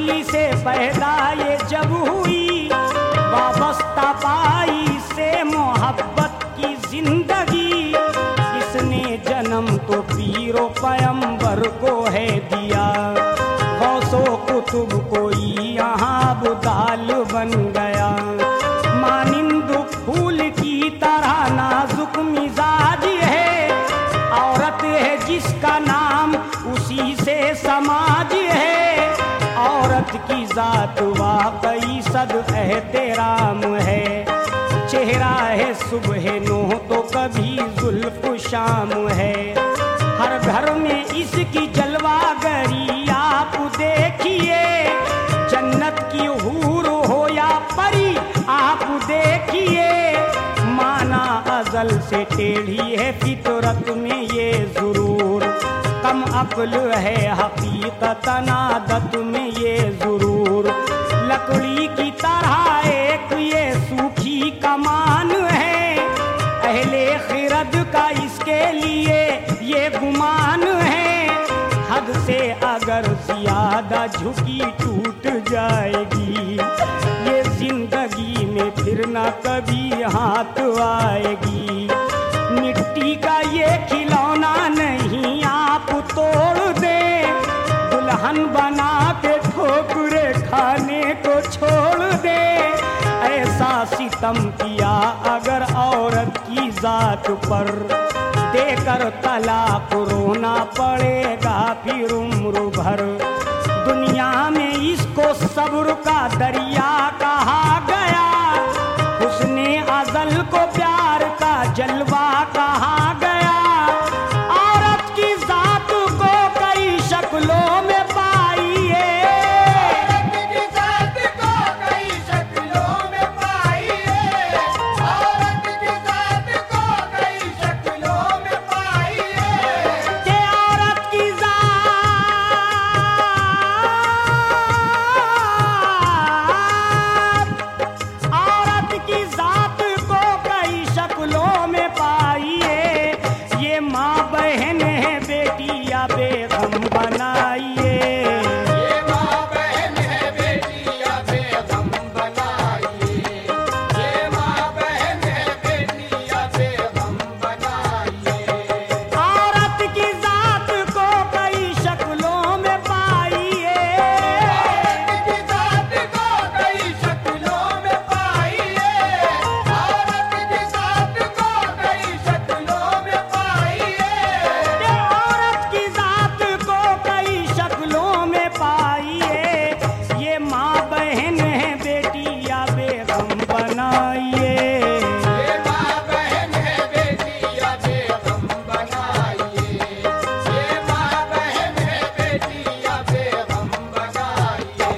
माटी से पैदा ये जब हुई, वाबस्ता पाई से मोहब्बत की जिंदगी। इसने जन्म तो पीरो पैगंबर को है दिया, गौसो कुतुब कोई यहाँ बुदाल बन गया। मानिंद फूल की तरह नाजुक मिजाज है, औरत है जिसका नाम उसी से समाज है। औरत की जात वाकई सद एहतराम है, चेहरा है सुबह नो तो कभी जुल्फ शाम है। हर घर में इसकी जलवागरी आप देखिए, जन्नत की हूर हो या परी आप देखिए। माना अजल से टेढ़ी है फितरत में ये जरूर, कम अक्ल है हकीकतन आदत में ये जरूर। लकड़ी की तरह एक ये सूखी कमान है, अहले खिरद का इसके लिए ये गुमान है। हद से अगर ज्यादा झुकी टूट जाएगी, ये जिंदगी में फिर न कभी हाथ आएगी। मिट्टी का ये खिलौना नहीं आप तोड़ दे, दुल्हन बना के ठोकरे खाने को छोड़ दे। ऐसा सितम किया अगर औरत की जात पर, देकर तलाक रोना पड़ेगा फिर उम्र भर। दुनिया में इसको सब्र का दरिया कहा गया, उसने अजल को प्यार का जलवा कहा गया। औरत की जात को कई शक्लों में पाइए, औरत की जात को कई शक्लों में पाइए, औरत की जात को कई शक्लों में पाइए। कि औरत की जात को कई शक्लों में पाइए। ये माँ बहन है बेटी या बेगम बनाइए। ये माँ बहन है बेटी या बेगम बनाइए, ये माँ बहन है बेटी या बेगम बनाइए। औरत की जात को कई शक्लों में पाइए। औरत की जात को कई शक्लों में पाइए, औरत की जात को कई शक्लों में पाइए। कि औरत की जात को कई शक्लों में पाइए। ये माँ बहन है बेटी या बेगम बनाइए। ये माँ बहन है बेटी या बेगम बनाइए, ये माँ बहन है बेटी या बेगम बनाइए।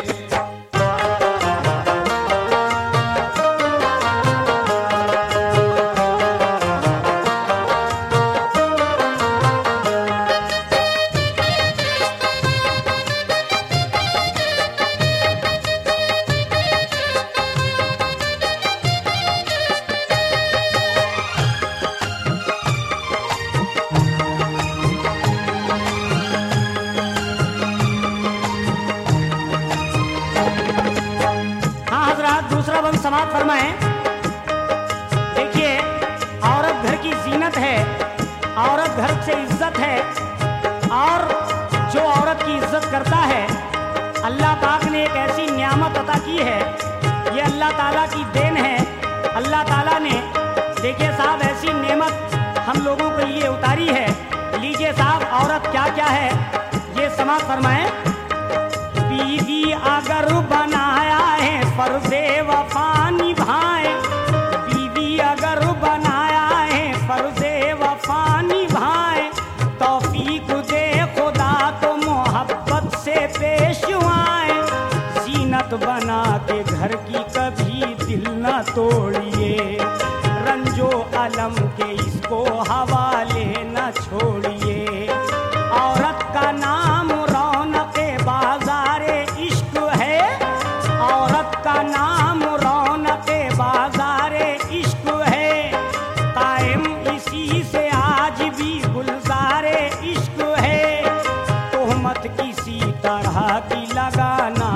हाँ हजरात, दूसरा बंद समाप्त फरमाएं। देखिए, औरत घर की जीनत है, औरत घर से इज्जत है, और जो औरत की इज्जत करता है, अल्लाह पाक ने एक ऐसी नियामत अता की है, ये अल्लाह ताला की देन है। अल्लाह ताला ने, देखिए साहब, ऐसी नेमत हम लोगों के लिए उतारी है। लीजिए साहब, औरत क्या क्या है ये समाप्त फरमाएं। बीवी अगर बनाया है फर्ज़े वफा निभाए, बीवी अगर बनाया है फर्ज़े वफा निभाए। तौफीक दे खुदा तो मोहब्बत से पेश आए, जीनत बना के घर की कभी दिल न तोड़िए। रंजो अलम के इसको हवाले न छोड़िए। औरत का नाम रौनके बाज़ारे इश्क है, औरत का नाम रौनके बाज़ारे इश्क है। कायम इसी से आज भी गुलजारे इश्क है। तोहमत किसी तरह की लगाना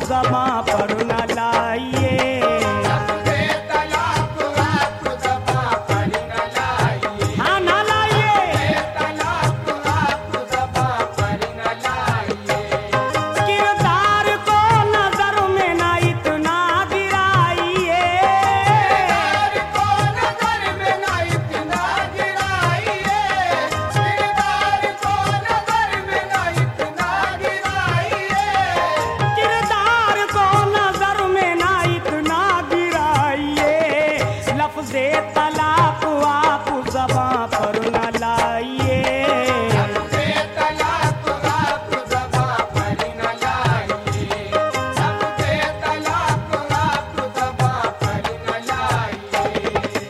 ज़बां पर न लाइए। लफ्ज़े तलाक आप ज़बां पर न लाइए। हाँ ना लाइए। तलाक आप ज़बां पर न लाइए। किरदार को नजर में ना इतना गिराइए। किरदार को नज़र में ना इतना गिराइए। किरदार को नज़र में ना इतना गिराइए। किरदार को नजर में ना इतना गिराइए। लफ्ज़े तलाक आप ज़बां पर न लाइए। लफ्ज़े तलाक आप ज़बां पर न लाइए। लफ्ज़े तलाक आप ज़बां पर न लाइए।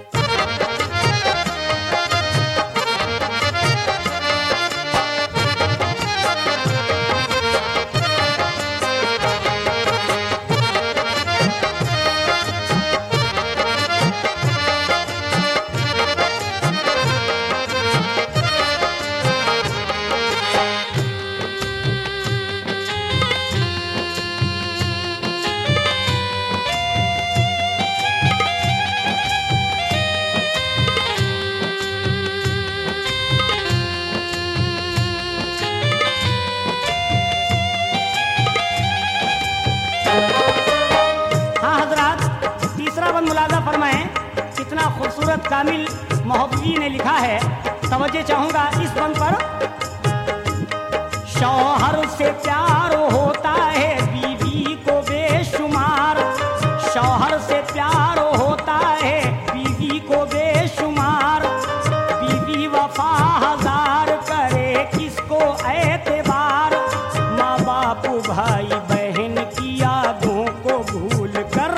हाँ हजरात, तीसरा बंद मुलाजा फरमाएं। कितना खूबसूरत कामिल मोहब्बी ने लिखा है। तवज्जो चाहूंगा इस बंद पर। शौहर से प्यार होता है बीवी को बेशुमार। शौहर से प्यार होता है बीवी को बेशुमार। बीवी वफा हजार करे किसको एतबार। माँ बाप भाई बहन की यादों को भूल कर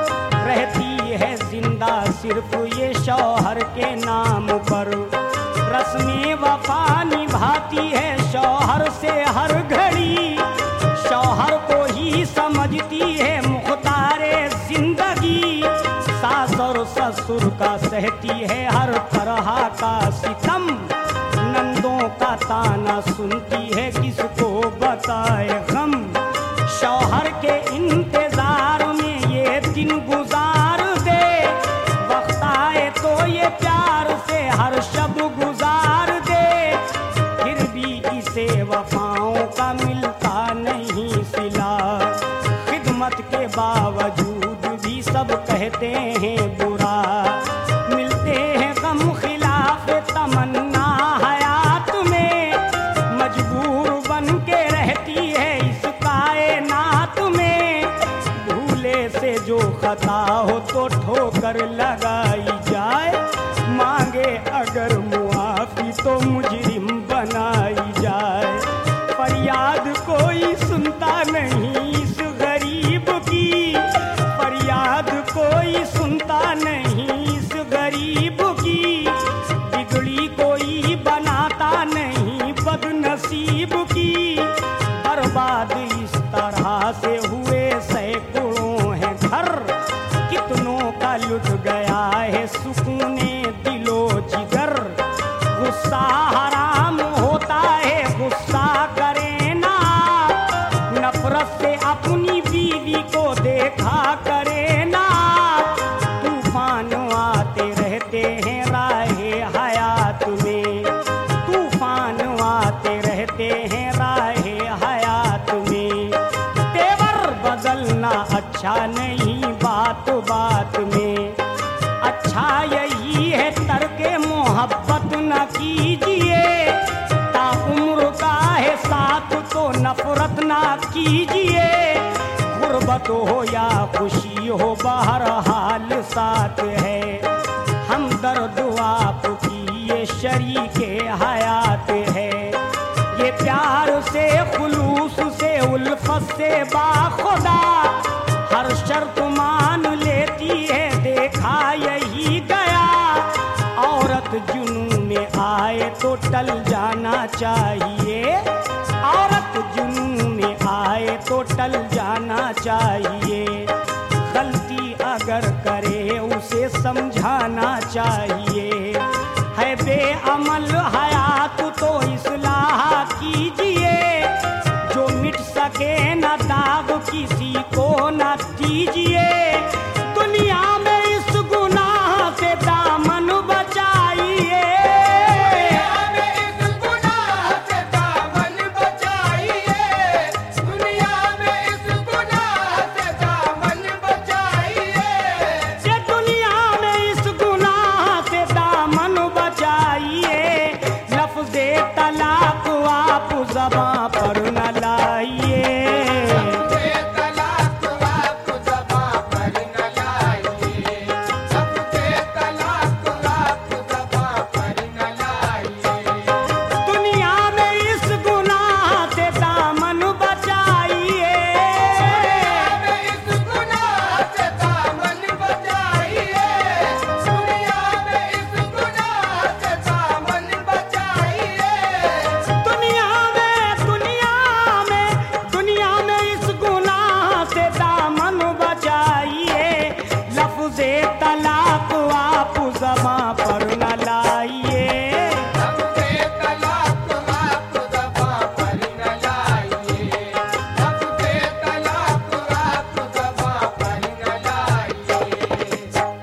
रहती है जिंदा सिर्फ ये शौहर के नाम पर। रस्में वफा निभाती है शौहर से हर घड़ी। शौहर को ही समझती है मुख्तारे जिंदगी। सास और ससुर का सहती है हर तरह का सितम। नंदों का ताना सुनती है किसको बताए गम। शौहर के इंतजार में ये दिन गुजार दे। वक्त आए तो ये प्यार से हर शब गुजार दे। फिर भी इसे वफाओं का मिलता नहीं सिला। खिदमत के बावजूद भी सब कहते हैं बुरा। मिलते हैं गम खिलाफ तमन्ना हयात में। मजबूर बन के रहती है इस कायनात में। भूले से जो खता हो तो ठोकर लगाई जाए। मांगे अगर मुआफी तो मुजरिम बनाई जाए। फरियाद कोई सुनता नहीं इस गरीब की। फरियाद कोई सुनता नहीं इस गरीब की। बिगड़ी कोई बनाता नहीं बदनसीब की। बर्बाद इस तरह से हुए सैकड़ों हैं घर। कितनों का लुट गया है सुकूने दिलो जिगर। गुस्सा हराम होता है गुस्सा करे ना। नफरत से अपनी बीवी को देखा करे ना। तूफान आते रहते हैं राहे हयात में। तूफान आते रहते हैं राहे हयात में। तेवर बदलना अच्छा नहीं बात बात में। अच्छा यही है तर्के मोहब्बत न कीजिए। ताउम्र का है साथ तो नफरत ना कीजिए। गुर्बत हो या खुशी हो बहरहाल साथ है। हम दर्द आपकी ये शरीके हयात है। ये प्यार से खुलूस से उल्फत से बाखुदा। हर शर्त मान लेती है देखा यही गया। औरत जुनून में आए तो टल जाना चाहिए। औरत जुनून में आए तो टल जाना चाहिए। गलती अगर करे उसे समझाना चाहिए। है बेअमल हयात तो इस्लाह कीजिए। जो मिट सके के न दाग किसी को न दीजिए, दुनिया में इस गुनाह से दामन बचाइए। दुनिया में इस गुनाह से दामन बचाइए, दुनिया में इस गुनाह से दामन बचाइए। ये दुनिया में इस गुनाह से दामन बचाइए। लफ्ज़े तलाक आप ज़बां पर न लाइए। सबसे तलाक आप ज़बां पर न लाइए, सबसे तलाक आप ज़बां पर न लाइए। दुनिया में इस गुनाह से दामन बचाइए। दुनिया में इस गुनाह से दामन बचाइए, दुनिया में इस गुनाह से दामन बचाइए। दुनिया में इस गुनाह से दामन बचाइए। लफ्ज़े तलाक आप ज़बां पर न लाइए। सबसे तलाक आप ज़बां पर न लाइए, सबसे तलाक आप ज़बां पर न लाइए।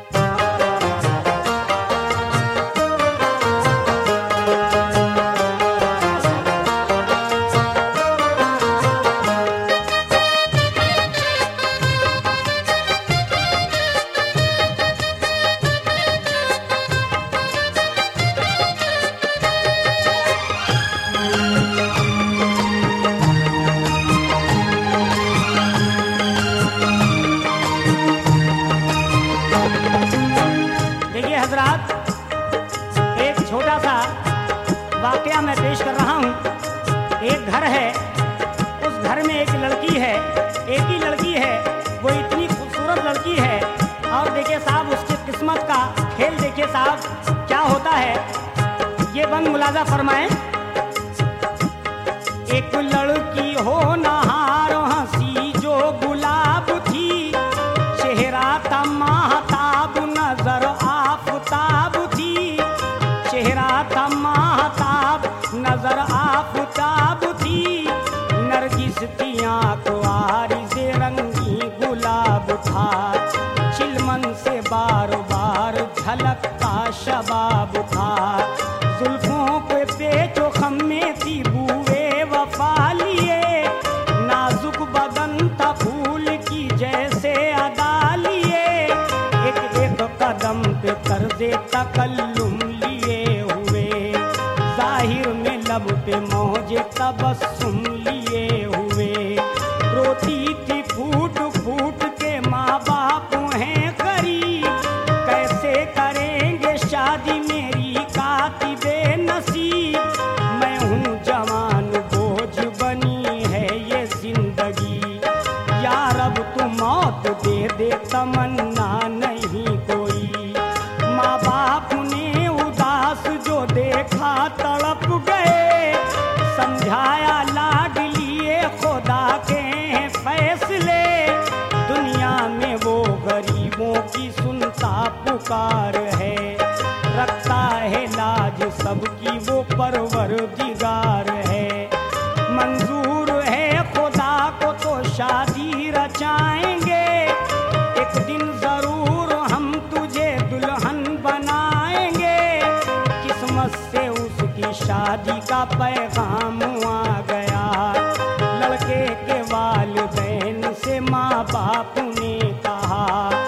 देखिए हजरात, एक छोटा सा वाकया मैं पेश कर रहा हूँ। एक घर है, उस घर में एक लड़की है, एक ही लड़की है, वो इतनी खूबसूरत लड़की है। और देखिए साहब, उसकी किस्मत का खेल देखिए साहब क्या होता है, ये बंद मुलाजा फरमाएं। एक लड़की हो नहार हंसी जो गुलाब थी, चेहरा था महताब नजर आफताब थी, चेहरा था महताब नजर आफताब थी। नरगिस की आंख आरी से रंगी गुलाब था, चिलमन से बार बार झलकता शबाब था। जुल्फों पे पेचो खम्मे थी बूए वफा लिए, नाजुक बदन था फूल की जैसे अदा लिए। एक एक कदम पे कर्जे तकल्लुम लिए हुए, जाहिर में लब पे मौजे तबस्सुम लिए हुए। रोती थी फूट फूट के माँ बाप हैं गरीब, कैसे करेंगे शादी मेरी कातिबे नसीब। मैं हूँ जवान बोझ बनी है ये जिंदगी, या रब तू मौत दे दे तमन्ना नहीं कोई। माँ बाप ने उदास जो देखा तड़प गए, समझाया लाड लिए खुदा के हैं फैसले। दुनिया में वो गरीबों की सुनता पुकार है, रखता है लाज सबकी वो परवरदिगार है। मंजूर है खुदा को तो शादी रचाएंगे, एक दिन जरूर हम तुझे दुल्हन बनाएंगे। किस्मत से उसकी शादी का पैगाम आ गया, लड़के के वालिदैन से माँ बाप ने कहा।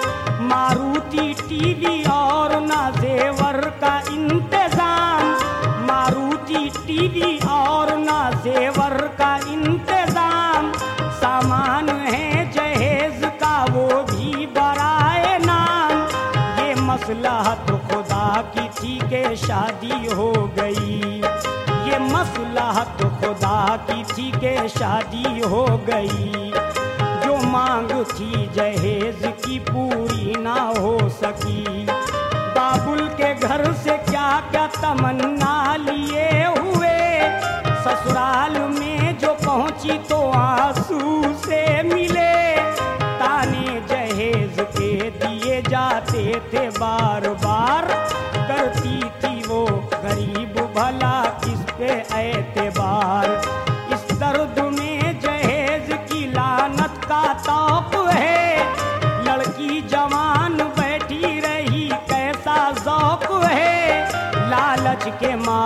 मारुति टीवी और ना जेवर का इंतजाम, मारुति टीवी और ना जेवर का इंतजाम। सामान है जहेज का वो भी बराए नाम। ये मसलहत खुदा की थी के शादी हो गई, ये मसलहत खुदा की थी के शादी हो गई। जो मांग थी जहेज की पूरी ना हो सकी, बाबुल के घर से क्या क्या तमन्ना लिए हुए। ससुराल में जो पहुंची तो आंसू से मिले, ताने जहेज के दिए जाते थे बार बार। करती थी वो गरीब भला किस पे एतबार, इस दर्द में जहेज की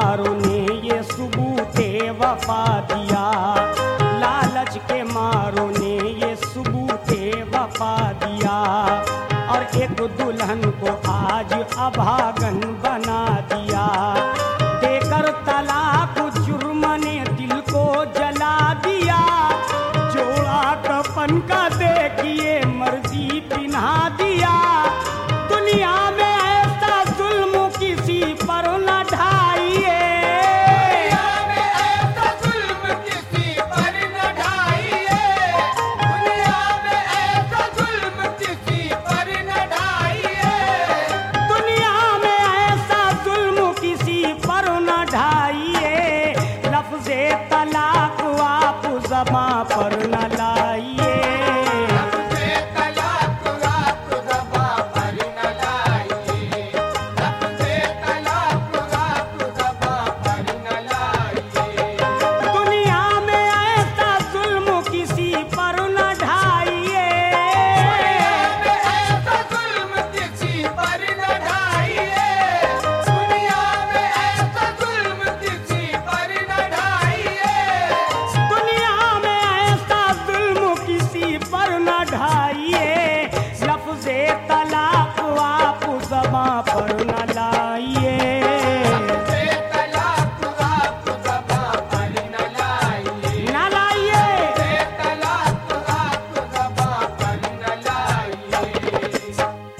मारों ने ये सबूते वफा दिया, लालच के मारों ने ये सबूते वफा दिया। और एक दुल्हन को आज अभागन बना दिया, देकर तलाक जुर्म ने दिल को जला दिया। जोड़ा कफन का देखिए मर्जी पिन्हा दिया, दुनिया में ऐसा जुल्म किसी पर न ढाइए। दुनिया में ऐसा जुल्म किसी पर न ढाइए, दुनिया में ऐसा जुल्म किसी पर न ढाइए। दुनिया में ऐसा जुल्म किसी पर न ढाइए, लफ्ज़े तलाक आप ज़बां पर न लाइए। लफ्ज़े तलाक आप ज़बां पर न लाइए, लफ्ज़े तलाक आप ज़बां पर न लाइए। दुनिया में ऐसा जुल्म किसी पर न ढाइए। दुनिया में ऐसा जुल्म किसी पर न ढाइए, दुनिया में ऐसा जुल्म किसी पर न ढाइए। दुनिया में ऐसा जुल्म किसी पर न ढाइए, लफ्ज़े तलाक आप ज़बां पर न लाइए। लफ्ज़े तलाक आप ज़बां पर न लाइए, न लाइए। लफ्ज़े तलाक आप ज़बां पर न लाइए।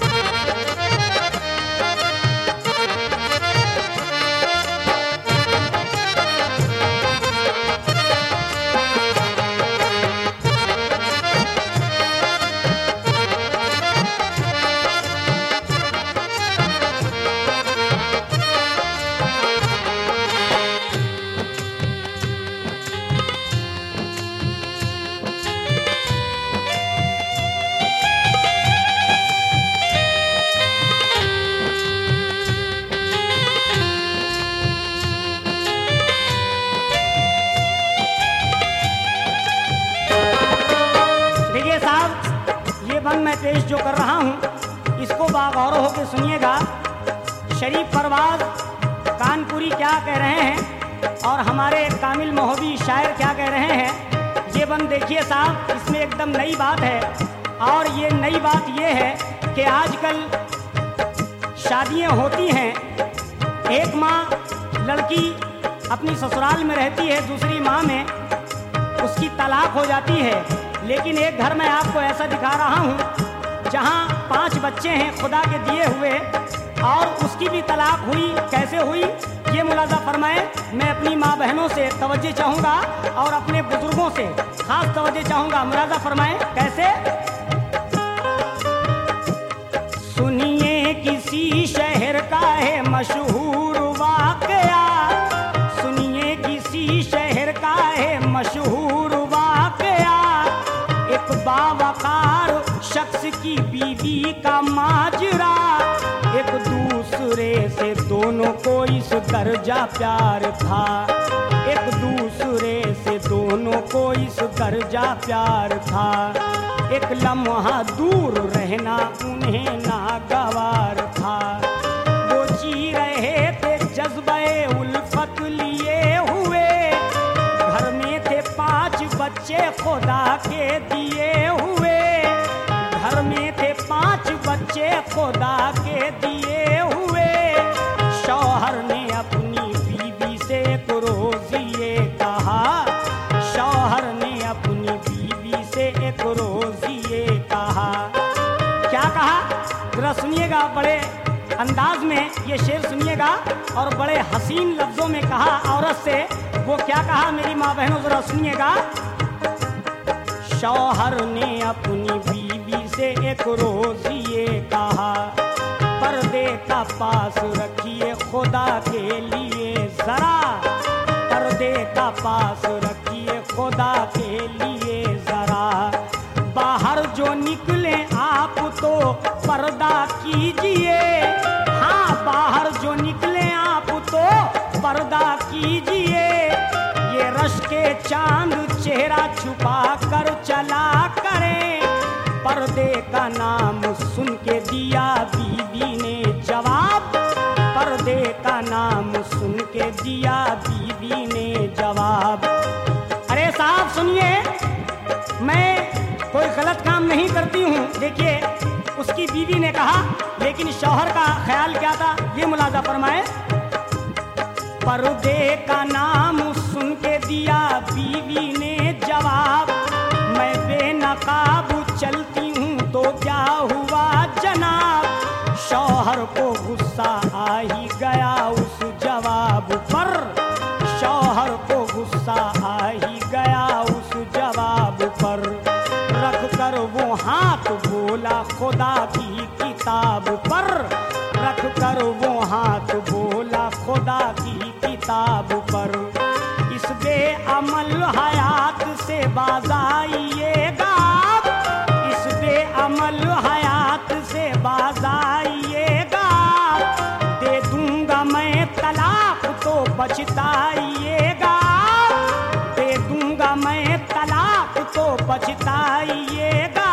देखिए साहब, ये बंद मैं पेश जो कर रहा हूँ इसको बागौर होकर सुनिएगा। शरीफ परवाज कानपुरी क्या कह रहे हैं और हमारे कामिल महोबी शायर क्या कह रहे हैं, ये बंद देखिए साहब। इसमें एकदम नई बात है, और ये नई बात ये है कि आजकल शादियाँ होती हैं, एक माँ लड़की अपनी ससुराल में रहती है, दूसरी माँ में उसकी तलाक हो जाती है। लेकिन एक घर में आपको ऐसा दिखा रहा हूँ जहाँ 5 बच्चे हैं खुदा के दिए हुए, और उसकी भी तलाक हुई। कैसे हुई ये मुलाजा फरमाए। मैं अपनी माँ बहनों से तवज्जो चाहूँगा और अपने बुजुर्गों से खास तवज्जो चाहूँगा। मुलाजा फरमाए कैसे। सुनिए किसी शहर का है मशहूर वाकया, सुनिए किसी शहर का है मशहूर वाकया। एक बावकार शख्स की बीवी का माजरा, एक दूसरे से दोनों को इस दर्जा प्यार था, एक दूसरे से दोनों को इस दर्जा प्यार था। एक लम्हा दूर रहना उन्हें नागवार था, वो जी रहे थे जज्बे उल्फत लिए हुए। घर में थे 5 बच्चे खुदा के दिए हुए, घर में थे 5 बच्चे खुदा के दिए हुए। शौहर ने अपनी बीवी से एक रोज ये कहा, शौहर ने अपनी बीवी से एक रोज ये कहा। क्या कहा जरा सुनिएगा, बड़े अंदाज में ये शेर सुनिएगा और बड़े हसीन लफ्जों में कहा औरत से। वो क्या कहा मेरी माँ बहनों जरा सुनिएगा। शौहर ने अपनी बीवी से एक रोज ये कहा, पर्दे का पास रखिए खुदा के लिए जरा, पर्दे का पास रखिए खुदा के लिए जरा। बाहर जो निकले आप तो पर्दा कीजिए, हाँ बाहर जो निकले आप तो पर्दा कीजिए। ये रश के चांद चेहरा छुपा कर चला करें, पर्दे का नाम सुन के दिया बीवी ने जवाब, पर्दे का नाम सुन के दिया बीवी ने जवाब। अरे साहब सुनिए, मैं कोई गलत काम नहीं करती हूँ। देखिए उसकी बीवी ने कहा, लेकिन शौहर का ख्याल क्या था ये मुलाजा फरमाए। पर्दे का नाम सुन के दिया बीवी ने जवाब, मैं बेनकाब चलती हूँ तो क्या हुआ जनाब। शौहर को गुस्सा आ ही गया उस जवाब पर, शौहर को गुस्सा आ ही गया उस जवाब पर। रख कर वो हाथ बोला खुदा की किताब पर, रख कर वो हाथ बोला खुदा की किताब पर। इस बेअमल हयात से बाज आइएगा, इस बेअमल हयात से बाज आइएगा। दे दूंगा मैं तलाक तो पछताइएगा, दे दूंगा मैं तलाक तो पछताइएगा।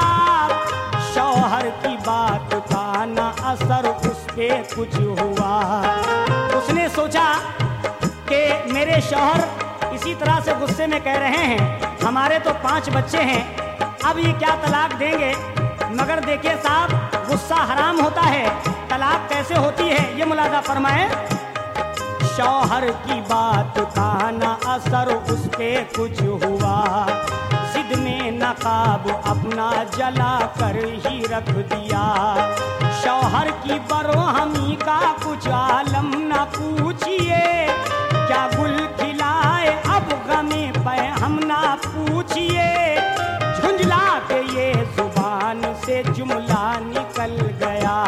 शौहर की बात का ना असर उस पे कुछ हुआ। उसने सोचा कि मेरे शौहर इसी तरह से गुस्से में कह रहे हैं, हमारे तो 5 बच्चे हैं, अब ये क्या तलाक देंगे। मगर देखिए साहब, गुस्सा हराम होता है, तलाक कैसे होती है ये मुलाजा फरमाए। शौहर की बात का ना असर उस पे कुछ हुआ, जिद में नकाब अपना जला कर ही रख दिया। शौहर की बरहमी का कुछ आलम न पूछिए, क्या गुल खिलाए अब गमे पे हम ना पूछिए। झुंझला के ये जुबान से जुमला निकल गया,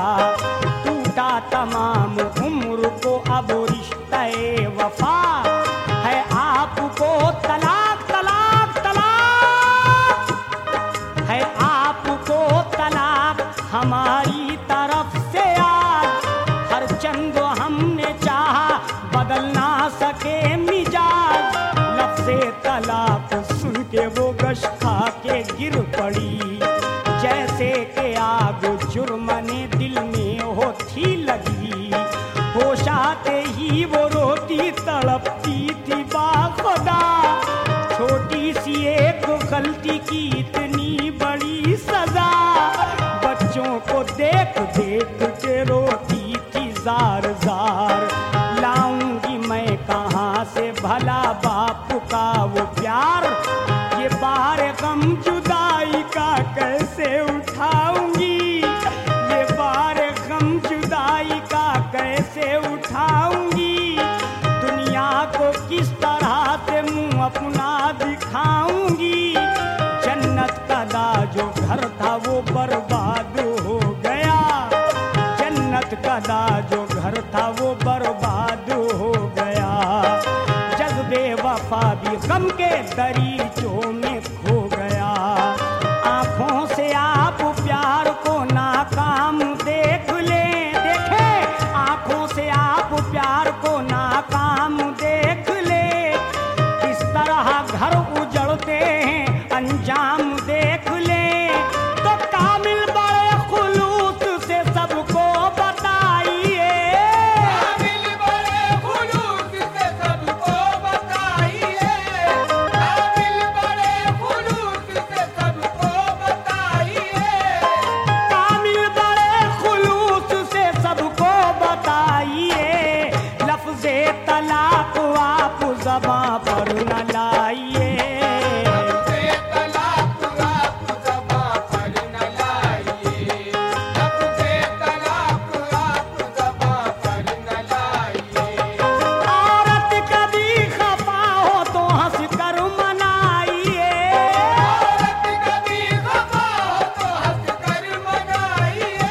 टूटा तमाम उम्र को अब रिश्ते वफा है आपको तलाक तलाक तलाक, है आपको तलाक हमारी तरफ से आज। हर चंद हमने चाहा बदल ना सके मिजाज, लफ्ज़े तलाक सुन के वो गश खा के गिर पड़ी। जैसे कि आग जुर्मने दिल में हो थी लगी, होश आते ही वो रोती तड़पती थी बाखुदा। छोटी सी एक गलती की इतनी बड़ी सजा, बच्चों को देख देख के रोती थी जार जार। लाऊंगी मैं कहाँ से भला बाप का वो प्यार, ये बार गम जुदाई का कैसे उठाऊंगी, ये बार गम जुदाई का कैसे उठाऊंगी। दुनिया को किस तरह से मुंह अपना दिखाऊंगी। जन्नत का दा जो घर था वो बर्बाद हो गया, जन्नत का दा जो घर था वो बर्बाद हो गया। जज्बे वफा भी गम के दरीचों में खो गया। आंखों से आप प्यार को नाकाम देख लें, देखें आंखों से आप प्यार को नाकाम देख ले। किस तरह घर उजड़ते हैं अंजाम देख ले। तो कामिल बड़े खुलूस से सबको बताइए, कामिल बड़े खुलूस से सबको बताइए, कामिल बड़े खुलूस से सबको बताइए, कामिल बड़े खुलूस से सबको बताइए। लफ्ज़े तलाक आप ज़बां पर न लाइए, लफ्ज़े तलाक आप ज़बां पर न लाइए, लफ्ज़े तलाक आप ज़बां पर न लाइए। औरत कभी खफा हो तो हंस कर मनाइए, औरत कभी खफा हो तो हंस कर मनाइए,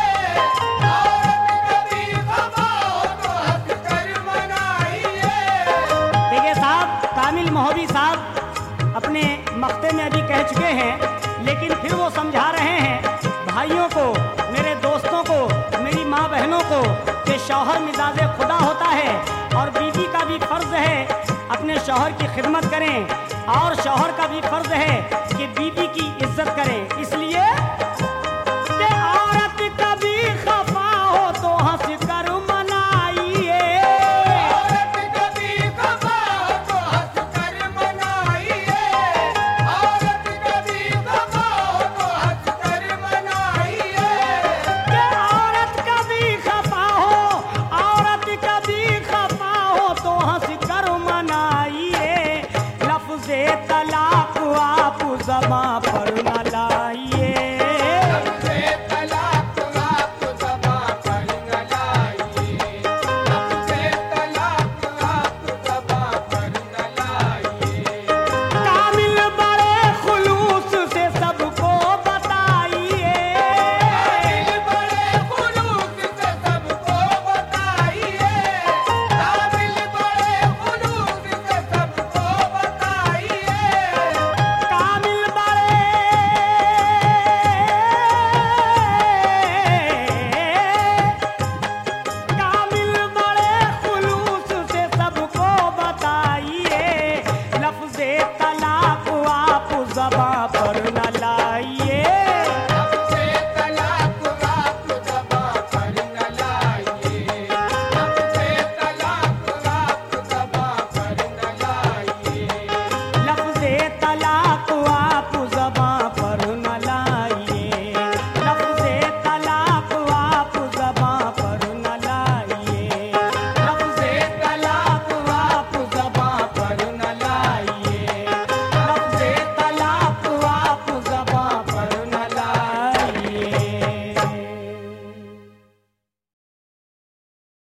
औरत कभी खफा हो तो हंस कर मनाइए। देखिए साहब, कामिल महोबी साहब अपने मक्ते में अभी कह चुके हैं, लेकिन फिर वो समझा रहे हैं भाइयों को, मेरे दोस्तों को, मेरी माँ बहनों को कि शौहर मिजाज खुदा होता है और बीवी का भी फर्ज है अपने शौहर की खिदमत करें, और शौहर का भी फर्ज है कि बीवी की इज्जत करें। इसलिए